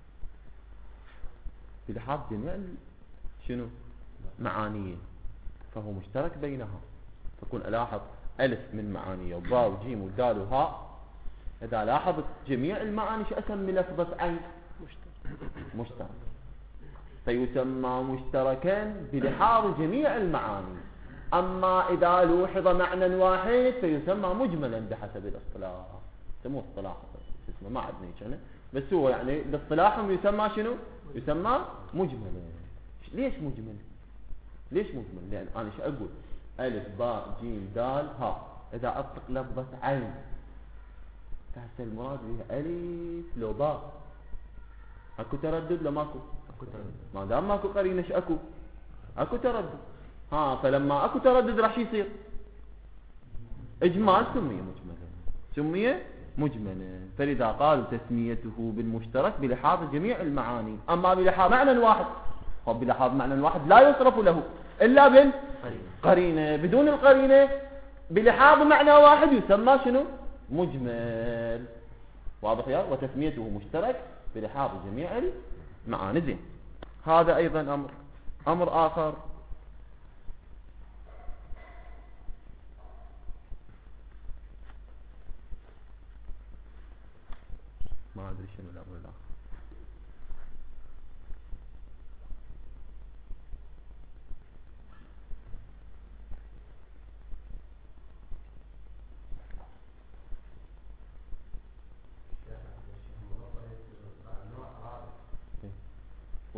بلحاظ جميع شنو معانيه، فهو مشترك بينها. فكون الاحظ الف من معانيه وباء وجيم ودال وهاء، اذا لاحظت جميع المعاني شو اسمي لفظة عين؟ مشترك. فيسمى مشتركا بلحاظ جميع المعاني. اما اذا لوحظ معنى واحد فيسمى مجملا بحسب الاصطلاح. سموه اصطلاح اسمه ما عندنا هيك، بس هو يعني باصطلاحهم يسمى شنو؟ يسمى مجملا. ليش مجمل؟ ليش مجمل؟ لان انا شو اقول؟ الف باء جيم دال هاء، اذا اطلق لفظة عين فهسه المراد بها الف لو باء، اكو تردد لو ماكو؟ اكو تردد. ما دام ماكو قرينه ايش اكو؟ اكو تردد. ها، فلما اكو تردد راح يصير اجمال، سمي مجملا سمي مجملا. فلذا قالوا تسميته بالمشترك بلحاظ جميع المعاني. اما بلحاظ معنى واحد، طب بلحاظ معنى واحد لا يصرف له الا بالقرينه، بدون القرينه بلحاظ معنى واحد يسمى شنو؟ مجمل. واضح يا؟ وتسميته مشترك بلحاظ جميع المعاني. زين، هذا ايضا امر. امر اخر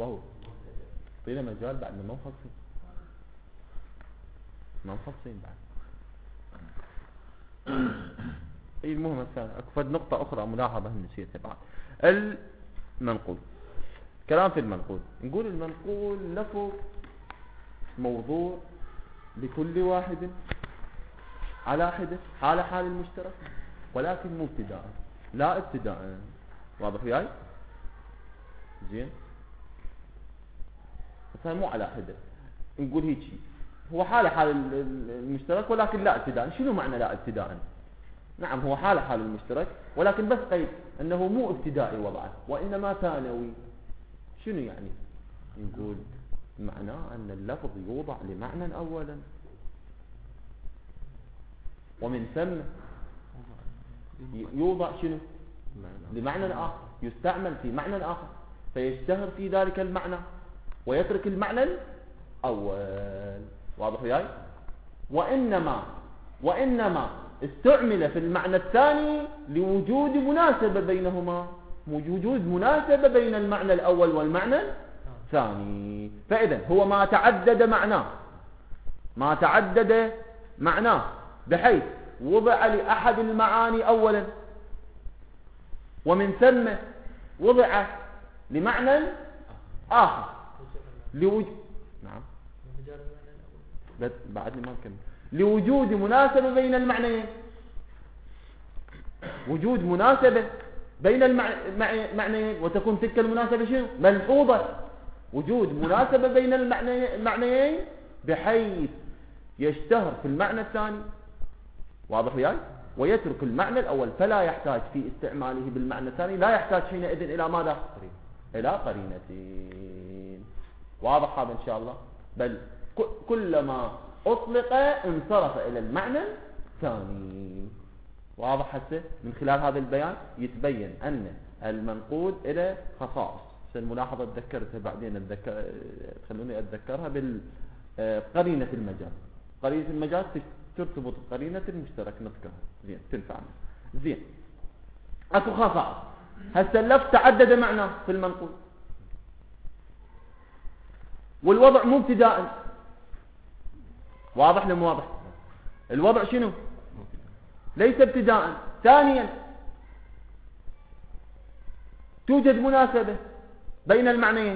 وهو طينا مجال بعد ما مخلصين ما مخلصين بعد. اي المهم الثاني اكفد نقطة اخرى ملاحظة نسيتها بعد. المنقول، كلام في المنقول، نقول المنقول لفظ موضوع لكل واحد على حدة على حال المشترك، ولكن مو ابتداء، لا ابتداء. واضح وياي؟ زين، بس مو على حدة. نقول هيك هو حال حال المشترك ولكن لا ابتداء. شنو معنى لا ابتداء؟ نعم هو حال حال المشترك ولكن بس قيد انه مو ابتدائي وضعه وانما ثانوي. شنو يعني؟ نقول معناه ان اللفظ يوضع لمعنى اولا ومن ثم يوضع شنو لمعنى اخر، يستعمل في معنى اخر فيشتهر في ذلك المعنى ويترك المعنى الاول. واضح وياي؟ وانما وانما استعمل في المعنى الثاني لوجود مناسبة بينهما، وجود مناسبة بين المعنى الأول والمعنى الثاني. فإذا هو ما تعدد معناه ما تعدد معناه بحيث وضع لأحد المعاني أولا ومن ثم وضع لمعنى آخر لوجود نعم بعد ما نكمل لوجود مناسبة بين المعنيين. وجود مناسبة بين المعنيين وتكون تلك المناسبة شنو؟ ملحوظة. وجود مناسبة بين المعنيين بحيث يشتهر في المعنى الثاني. واضح وياي؟ ويترك المعنى الأول، فلا يحتاج في استعماله بالمعنى الثاني لا يحتاج حينئذ إلى ماذا؟ إلى قرينتين. واضح هذا إن شاء الله؟ بل كلما أطلق انصرف إلى المعنى الثاني. واضح هسه؟ من خلال هذا البيان يتبين أن المنقول إلى خصائص. الملاحظة تذكرتها بعدين أتذكر، خلوني أتذكرها بالقرينة المجاز. قرينة المجاز ترتبط قرينة المشترك نذكرها زين تنفع. زين أكو خصائص. هسه اللفظ تعدد معناه في المنقول والوضع مو ابتداء. واضح لم واضح؟ الوضع شنو؟ ليس ابتداء. ثانيا توجد مناسبة بين المعنيين.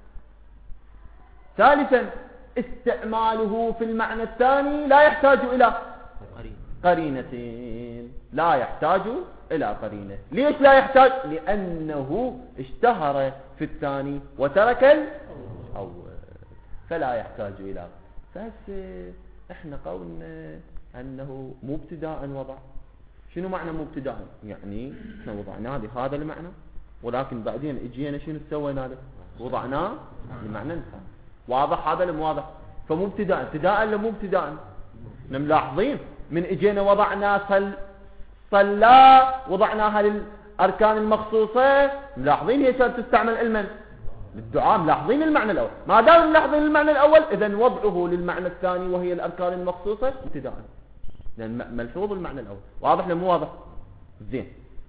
ثالثا استعماله في المعنى الثاني لا يحتاج إلى قرينتين. لا يحتاج إلى قرينة. ليش لا يحتاج؟ لأنه اشتهر في الثاني وترك الأول فلا يحتاج إلى. بس احنا قولنا انه مو ابتداء وضع. شنو معنى مو ابتداء؟ يعني احنا وضعناه لهذا المعنى ولكن بعدين اجينا شنو سوينا له؟ وضعناه لمعنى ثاني. واضح هذا ولا مو واضح؟ فمو ابتداء. ابتداء ولا مو ابتداء؟ ملاحظين من اجينا وضعنا صل صلى وضعناها للاركان المخصوصه. ملاحظين هي كانت تستعمل علما للدعاء. ملاحظين المعنى الأول. ما دام ملاحظين المعنى الأول إذن وضعه للمعنى الثاني وهي الأركان المخصوصة ابتداء، لأن ملحوظ المعنى الأول. واضح لم واضح؟ زين.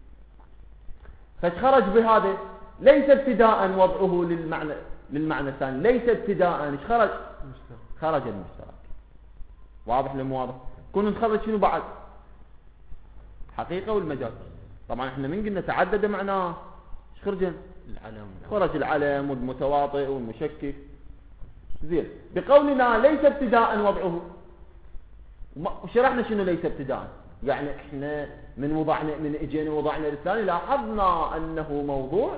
فخرج بهذا ليس ابتداء وضعه للمعنى للمعنى الثاني، ليس ابتداء. ايش خرج؟ خرج المشترك. واضح لم واضح؟ كنا نخرج شنو بعد؟ حقيقة والمجاز. طبعا احنا من قلنا تعدد معناه ايش خرجن؟ العلم. خرج العلم والمتواطئ والمشكك. زين. بقولنا ليس ابتداء وضعه وشرحنا شنو ليس ابتداء. يعني احنا من وضعنا من اجينا وضعنا الثاني لاحظنا انه موضوع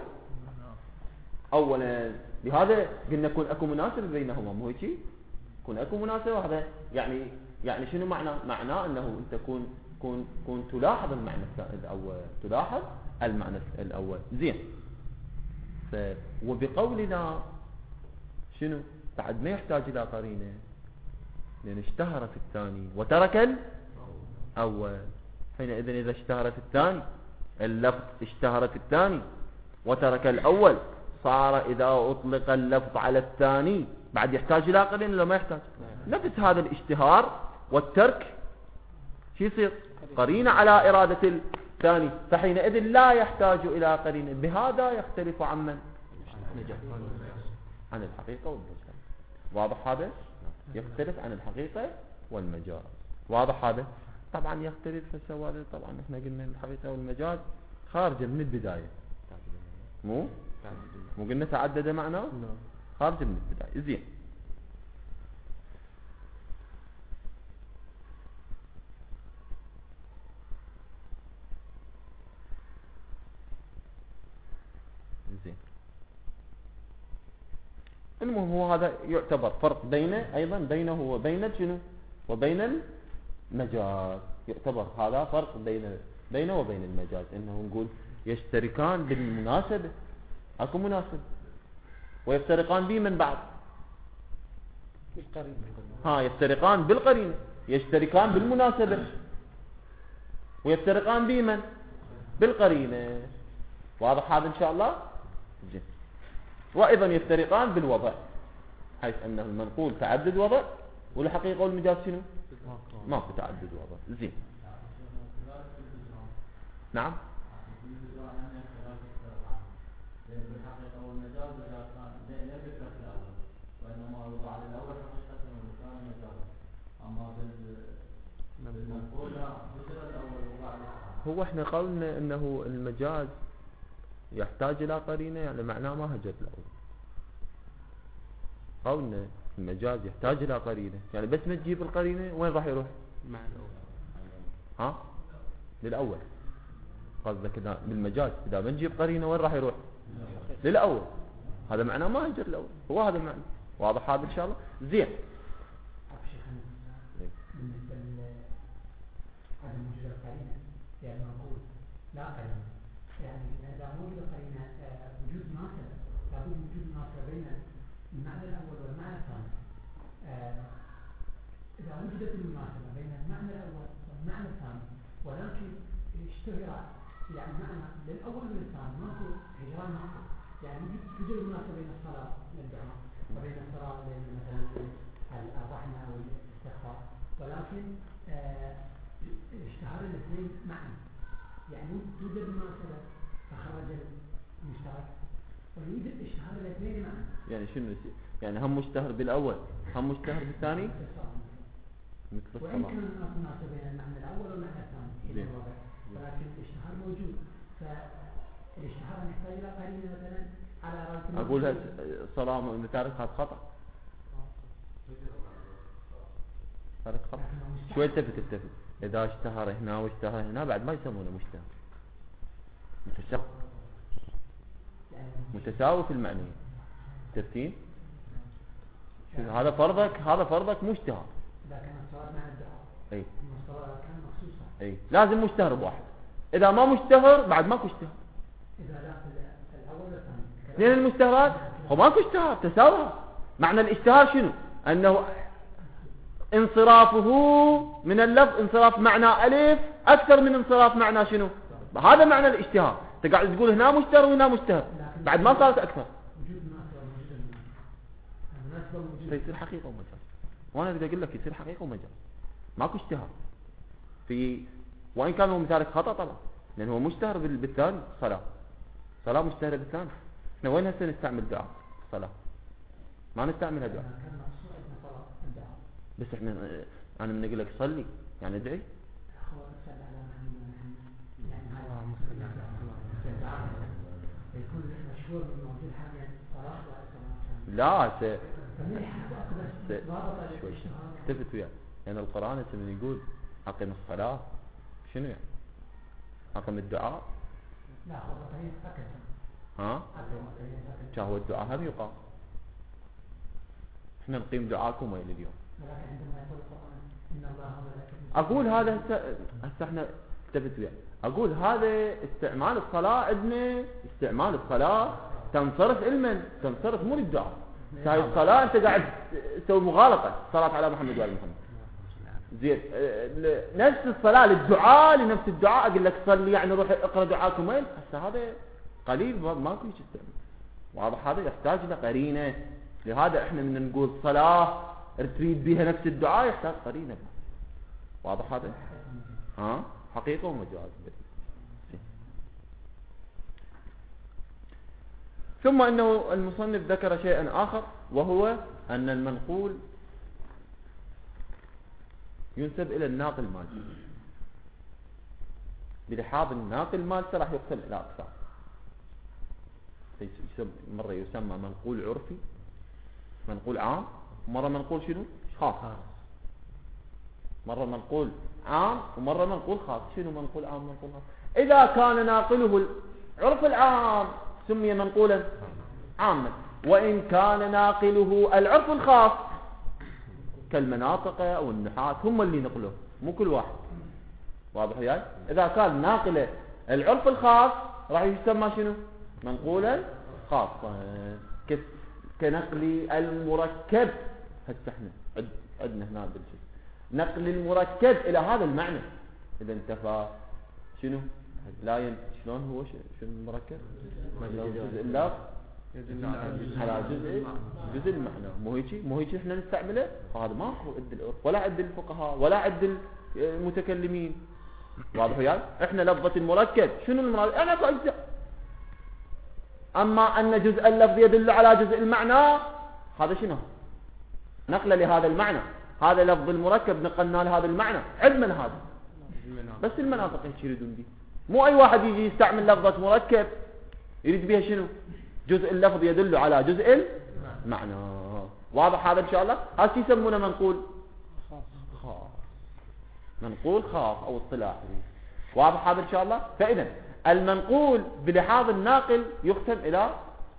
اولا. لهذا قلنا يكون اكو مناسبه بينهما. مو هيك؟ يكون اكو مناسبه. هذا يعني يعني شنو معنى؟ معناه انه انت كون كون كون تلاحظ المعنى الاول، تلاحظ المعنى الاول. زين. ف... وبقولنا شنو؟ بعد ما يحتاج الى قرينه لان اشتهر في الثاني وترك الاول. حينئذ اذا اشتهر في الثاني اللفظ اشتهر في الثاني وترك الاول صار اذا اطلق اللفظ على الثاني بعد يحتاج الى قرينه ولا ما يحتاج؟ نفس هذا الاشتهار والترك شو يصير؟ قرينه على اراده الثاني. فحينئذ لا يحتاج الى قرينه. بهذا يختلف عمن عن الحقيقة والمجاز. واضح هذا؟ يختلف عن الحقيقة والمجاز. واضح هذا؟ طبعا يختلف فسوى طبعا احنا قلنا الحقيقة والمجاز خارجة من البداية، مو مو قلنا تعدد معناه خارجة من البداية. زين، زين المهم هو هذا يعتبر فرق بينه أيضا بينه وبين شنو وبين المجاز. يعتبر هذا فرق بين بينه وبين المجاز، انه نقول يشتركان بالمناسبة، اكو مناسبة، ويفترقان به من بعض. ها يفترقان بالقرينة، يشتركان بالمناسبة ويفترقان به من بالقرينة. واضح هذا ان شاء الله؟ جيد. وايضا يفترقان بالوضع، حيث انه المنقول تعدد وضع والحقيقة والمجاز شنو ما في تعدد وضع. زين، نعم. هو احنا قولنا انه المجاز يحتاج الى قرينة، يعني معناه ما هجت الاول. قولنا المجاز يحتاج الى قرينة، يعني بس ما تجيب القرينة وين راح يروح؟ مع الاول. ها للاول. قصدك اذا بالمجاز اذا ما نجيب قرينة وين راح يروح؟ للاول. هذا معناه ما هجت الاول، هو هذا المعنى. واضح هذا ان شاء الله؟ زين. بالنسبة لعدم وجود القرينة يعني نقول لا قرينة، يعني إذا موجود قرينة وجود مناسبة، لابد من وجود مناسبة بين المعنى الأول والمعنى الثاني. إذا وجدت المناسبة بين المعنى الأول والمعنى الثاني ولكن اشتهر يعني معنى للأول والثاني ماكو هجران ماكو، يعني توجد المناسبة بين الصلاة والدعاء وبين الصلاة مثلا الرحمة أو الاستغفار، ولكن اه اشتهر الاثنين معا، يعني توجد مناسبة فخرج المشترك ويوجد اشتهار الاثنين معا. يعني شنو يعني هم مشتهر بالأول هم مشتهر بالثاني مثل الصلاة. وإن كان هناك مناسبة بين المعنى الأول والمعنى الثاني حين الوضع، ولكن الاشتهار موجود، فالاشتهار نحتاج إلى قرينة مثلا على رأس. أقولها صلاة من تاركها خطأ. تارك خطأ. شوي التفت التفت. إذا اشتهر هنا واشتهر هنا بعد ما يسمونه مشتهر. متشق. متساوي في المعنى. تفتين؟ هذا فرضك هذا فرضك مشتهر. إذا كان الصلاة مع الدعاء. أي. الصلاة كان مخصوصة. أي. لازم مشتهر بواحد. إذا ما مشتهر بعد ماكو اشتهار. إذا لا الأول والثاني. اثنين المشتهرات هو ماكو اشتهار تساوى. معنى الاشتهار شنو؟ أنه انصرافه من اللفظ انصراف معنى ألف أكثر من انصراف معنى شنو؟ هذا معنى الاشتهار. تقعد تقول هنا مشتهر وهنا مشتهر بعد ما صارت أكثر. وجود مناسبة وجود المناسبة وجود. فيصير حقيقة ومجاز. وأنا بدي أقول لك يصير حقيقة ومجاز. ماكو اشتهار. في وإن كان هو مثالك خطأ طبعا لأنه هو مشتهر بالثاني صلاة. صلاة مشتهرة بالثاني. احنا وين هسه نستعمل دعاء صلاة؟ ما نستعملها دعاء. بس احنا انا من اقول لك صلي يعني ادعي. لا س س شوي التفت وياه يعني القرآن من يقول أقم الصلاة شنو يعني؟ أقم الدعاء. لا هو طريق ها؟ كان هو الدعاء هم يقام. احنا نقيم دعاءكم وين اليوم. اقول هذا هسه هسه احنا التفت وياه اقول هذا استعمال الصلاة عندنا استعمال الصلاة تنصرف علما تنصرف مو للدعاء. هاي الصلاة انت قاعد تسوي مغالطة صلاة على محمد وعلى محمد. زين نفس الصلاة للدعاء لنفس الدعاء اقول لك صلي يعني روح اقرا دعاءكم وين. هسه هذا قليل ماكو شيء استعمال. واضح هذا يحتاج الى قرينة. لهذا احنا من نقول صلاة تريد بها نفس الدعاء يحتاج قرينة. واضح هذا؟ ها حقيقة ومجاز. ثم إنه المصنف ذكر شيئا آخر، وهو أن المنقول ينسب إلى الناقل مالته. بلحاظ الناقل مالته راح يقسم إلى أقسام. مرة يسمى منقول عرفي، منقول عام، ومرة منقول شنو؟ خاص. مرة منقول عام ومرة منقول خاص. شنو منقول عام منقول خاص؟ إذا كان ناقله العرف العام سمي منقولا عاما، وإن كان ناقله العرف الخاص كالمناطق أو النحاة هم اللي نقلوه، مو كل واحد. واضح وياي؟ إذا كان ناقله العرف الخاص راح يسمى شنو؟ منقولا خاصا، كنقل المركب. هسه احنا عندنا هنا بالشيء نقل المركب إلى هذا المعنى. إذا انتفى شنو؟ لا ين... شلون هو شنو المركب؟ جزء اللفظ على جزء جزء المعنى. مو هيك مو هيك احنا نستعمله. هذا ما هو عند العرف ولا عند الفقهاء ولا عند المتكلمين. واضح وياي؟ احنا لفظة المركب شنو المراد؟ انا أجزاء. اما ان جزء اللفظ يدل على جزء المعنى، هذا شنو؟ نقل لهذا المعنى. هذا لفظ المركب نقلنا لهذا المعنى علما. هذا بس المناطق هيك يريدون دي. مو اي واحد يجي يستعمل لفظة مركب يريد بها شنو؟ جزء اللفظ يدل على جزء المعنى. واضح هذا ان شاء الله؟ هذا يسمونه منقول خاص، منقول خاص او اصطلاحي. واضح هذا ان شاء الله؟ فاذا المنقول بلحاظ الناقل يقسم الى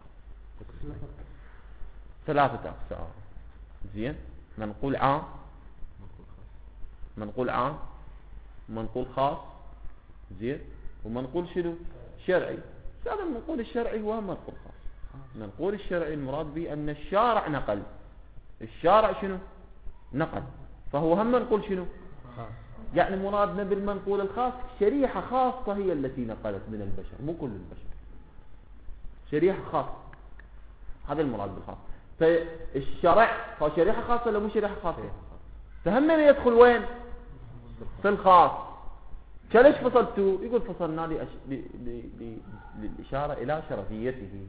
ثلاثة اقسام. زين؟ منقول عام، منقول عام، منقول خاص، زين، ومنقول شنو؟ شرعي. هذا المنقول الشرعي هو منقول خاص. المنقول الشرعي المراد به ان الشارع نقل. الشارع شنو؟ نقل، فهو هم منقول شنو؟ خاص. يعني مرادنا بالمنقول الخاص شريحة خاصة هي التي نقلت من البشر، مو كل البشر. شريحة خاصة، هذا المراد بالخاص. فالشرع هو شريحة خاصة ولا مو شريحة خاصة؟ فهم يدخل وين؟ في الخاص. ليش فصلتوا؟ يقول فصلنا لأش... ل... ل... ل... للإشارة إلى شرفيته.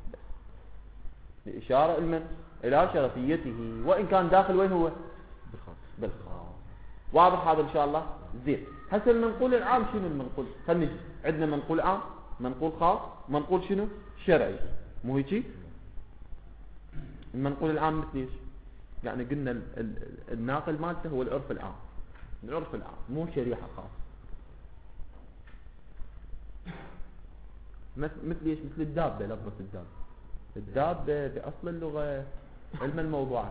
لإشارة المن إلى شرفيته، وإن كان داخل وين هو؟ بالخاص. بالخاص. واضح هذا إن شاء الله؟ زين. هسه المنقول العام شنو المنقول؟ خلينا نجي عندنا منقول عام، منقول خاص، منقول شنو؟ شرعي. مو هيك؟ المنقول العام مثل ايش؟ يعني قلنا ال... ال... الناقل مالته هو العرف العام. العرف العام مو شريحة خاص. مثل ايش؟ مثل الدابة. لفظة الدابة، الدابة بأصل اللغة علم الموضوعات،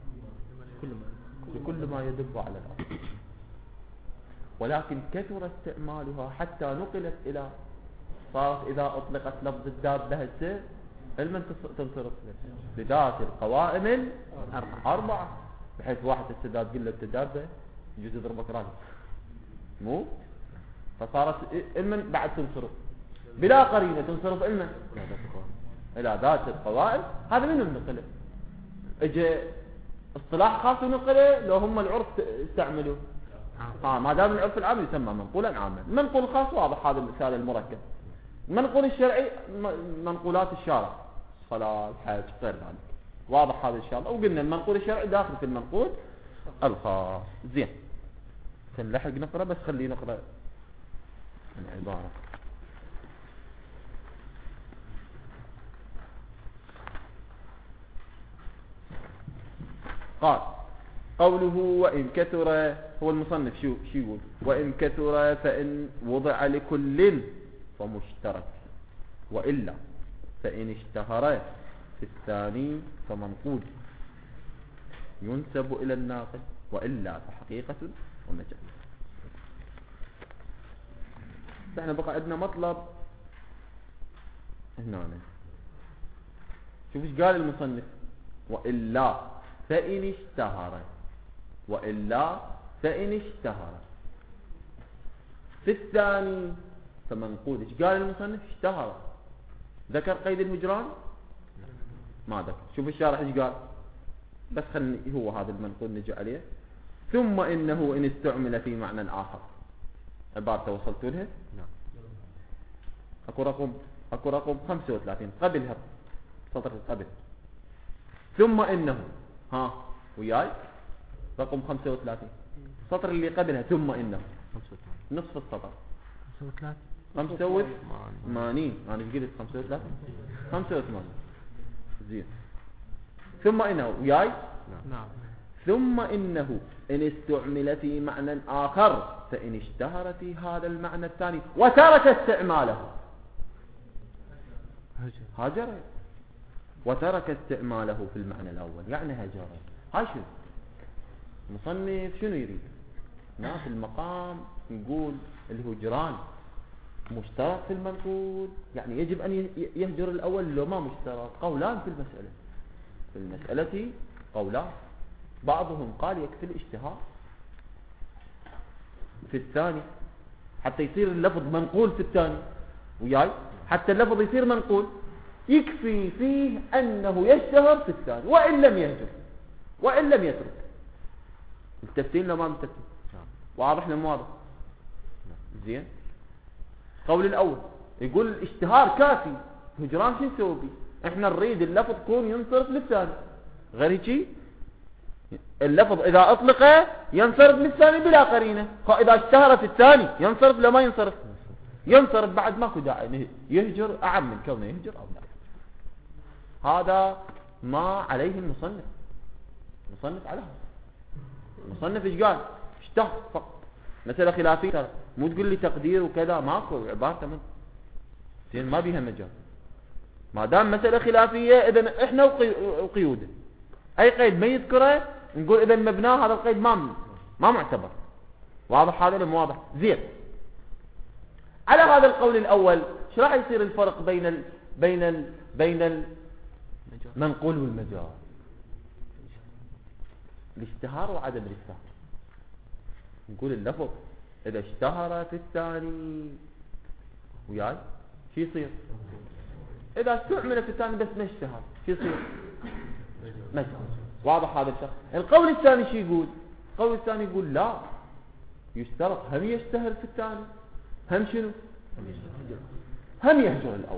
كل ما يدب على الأرض، ولكن كثر استعمالها حتى نقلت إلى صارت إذا أطلقت لفظ الدابة هسه علما تنصرف لذات القوائم الأربعة، بحيث واحد السداد قل له الدابة يجوز يضربك راسك، مو؟ فصارت علما بعد تنصرف بلا قرينة، تنصرف علما إلى ذات القوائم. هذا من النقله؟ اجى اصطلاح خاص ونقله لو هم العرف استعملوا. اه ما دام العرف العام يسمى منقولا عاما. المنقول الخاص واضح، هذا المثال المركب. المنقول الشرعي منقولات الشارع، صلاة، حج، غير ذلك. واضح هذا ان شاء الله. وقلنا المنقول الشرعي داخل في المنقول الخاص. زين، نلحق نقرا، بس خليه نقرا العبارة. قال قوله وإن كثر، هو المصنف شو شو يقول؟ وإن كثر فإن وضع لكل فمشترك، وإلا فإن اشتهر في الثاني فمنقول ينسب إلى الناقل، وإلا فحقيقة ومجاز. احنا بقى عندنا مطلب هنا. شوف ايش قال المصنف؟ وإلا فإن اشتهر، وإلا فإن اشتهر في الثاني فمنقول. ايش قال المصنف؟ اشتهر. ذكر قيد الهجران؟ ما ذكر. شوف الشارح ايش قال، بس خلني هو هذا المنقول نجي عليه. ثم إنه إن استعمل في معنى آخر. عبارته وصلتوا لها؟ نعم. اكو رقم اكو رقم خمسة وثلاثين قبلها السطر قبل. ثم إنه، ها وياي رقم خمسة وثلاثين، السطر اللي قبلها ثم إنه نصف السطر خمسة وثمانين. أنا قلت خمسة وثلاثين خمسة وثمانين. زين. ثم إنه وياي نعم. ثم إنه إن استعمل في معنى آخر فإن اشتهر في هذا المعنى الثاني وترك استعماله هجر، وترك استعماله في المعنى الأول يعني هجر. هاي شنو المصنف شنو يريد؟ هنا في المقام يقول الهجران مشترك في المنقول، يعني يجب أن يهجر الأول لو ما مشترك. قولان في المسألة، في المسألة قولان، بعضهم قال يكفي الاشتهار في الثاني حتى يصير اللفظ منقول في الثاني، وياي حتى اللفظ يصير منقول يكفي فيه أنه يشتهر في الثاني وإن لم يهجر وإن لم يترك. متفتين لو ما متفتين؟ واضح لم واضح؟ زين. قول الأول يقول الاشتهار كافي، هجران شو نسوي بيه؟ احنا نريد اللفظ يكون ينصرف للثاني، غير هيك اللفظ إذا أطلق ينصرف للثاني بلا قرينة، فإذا اشتهر في الثاني ينصرف لما ينصرف ينصرف بعد ماكو داعي يهجر أعم من كونه يهجر أو لا. هذا ما عليه المصنف. المصنف على هذا. المصنف ايش قال؟ اشتهر فقط، مسألة خلافية، مو تقول لي تقدير وكذا، ماكو عبارة من زين ما بيها مجال. ما دام مسألة خلافية إذن إحنا وقيوده، أي قيد ما يذكره نقول إذن مبناه هذا القيد ما ما معتبر. واضح هذا ولا واضح؟ زين. على هذا القول الأول ايش راح يصير الفرق بين ال بين ال بين المنقول والمجاز؟ الاشتهار وعدم الاشتهار. نقول اللفظ إذا اشتهر في الثاني وياي شو يصير؟ إذا استعمل في الثاني بس ما اشتهر شو يصير؟ مجاز. واضح هذا الشخص. القول الثاني شو يقول؟ القول الثاني يقول لا، يشترط هم يشتهر في الثاني هم شنو؟ هم يهجر الأول.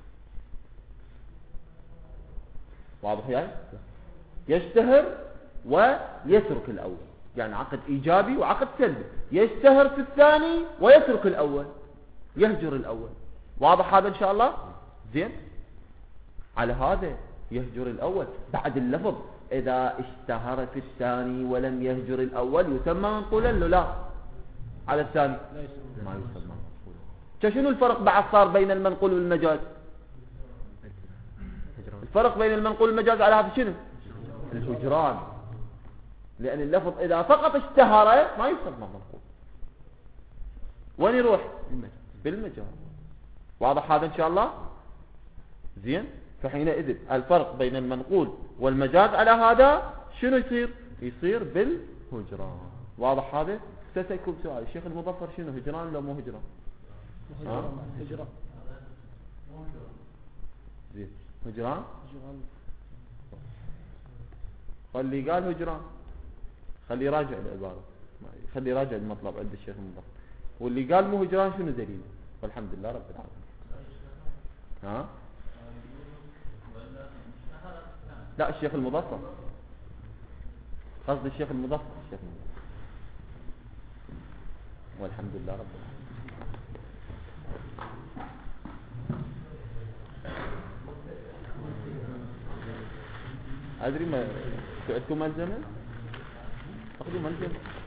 واضح يعني؟ يشتهر ويترك الأول، يعني عقد إيجابي وعقد سلبي. يشتهر في الثاني ويترك الأول، يهجر الأول. واضح هذا إن شاء الله؟ زين. على هذا يهجر الأول بعد اللفظ إذا اشتهر في الثاني ولم يهجر الأول يسمى منقولا له لا؟ على الثاني ما يسمى منقولا. شنو الفرق بعد صار بين المنقول والمجاز؟ الفرق بين المنقول والمجاز على هذا شنو؟ الهجران. لأن اللفظ إذا فقط اشتهر ما يسمى منقول. وين يروح؟ بالمجاز. واضح هذا إن شاء الله؟ زين. فحينئذ الفرق بين المنقول والمجاز على هذا شنو يصير؟ يصير بالهجران. واضح هذا؟ سيكون سؤال الشيخ المظفر شنو هجران ولا مو هجران؟ هجران. زين. هجران؟ خلي قال هجران، خلي راجع العبارة، خلي راجع المطلب عند الشيخ المظفر. واللي قال مو هجران شنو دليله؟ والحمد لله رب العالمين. ها؟ لا الشيخ المظفر، قصد الشيخ المظفر. الشيخ المظفر والحمد لله رب العالمين. أدري ما تعدتوا ملزمة؟ أخذوا ملزمة.